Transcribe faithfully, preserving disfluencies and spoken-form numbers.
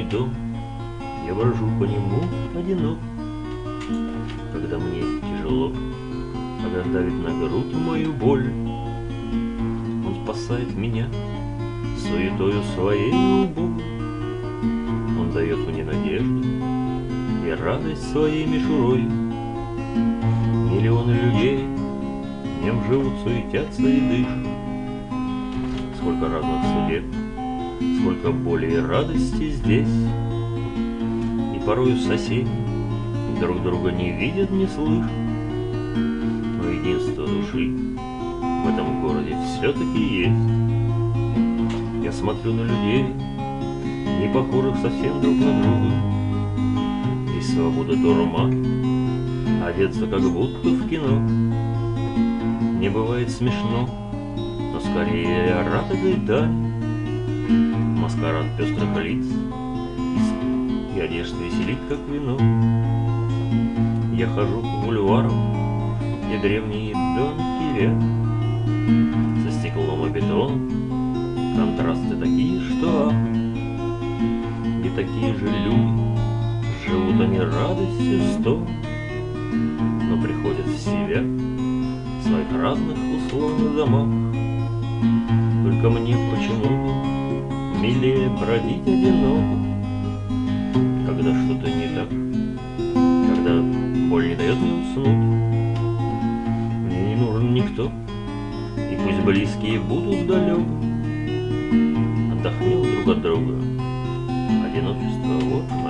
дом, я брожу по нему одинок. Когда мне тяжело, когда давит на грудь мою боль, он спасает меня суетою своей лбу. Он дает мне надежду и радость своей мишурой. Миллионы людей в нем живут, суетятся и дышат. Сколько разных судеб, сколько боли и радости здесь. И порою соседи друг друга не видят, не слышат. Но единство души в этом городе все-таки есть. Я смотрю на людей, не похожих совсем друг на друга. И свобода дурман, одеться как будто в кино. Не бывает смешно, но скорее радугой дань. Маскарад пестрых лиц и одежда веселит, как вино. Я хожу по бульварам, где древние домики век, со стеклом и бетоном, контрасты такие, что ах. И такие же люди, живут они радостью сто, но приходят в себя в своих разных условных домах. Только мне почему-то милее бродить одиноко, когда что-то не так, когда боль не дает мне уснуть. Мне не нужен никто, и пусть близкие будут далеко. Отдохнем друг от друга, одиночество вот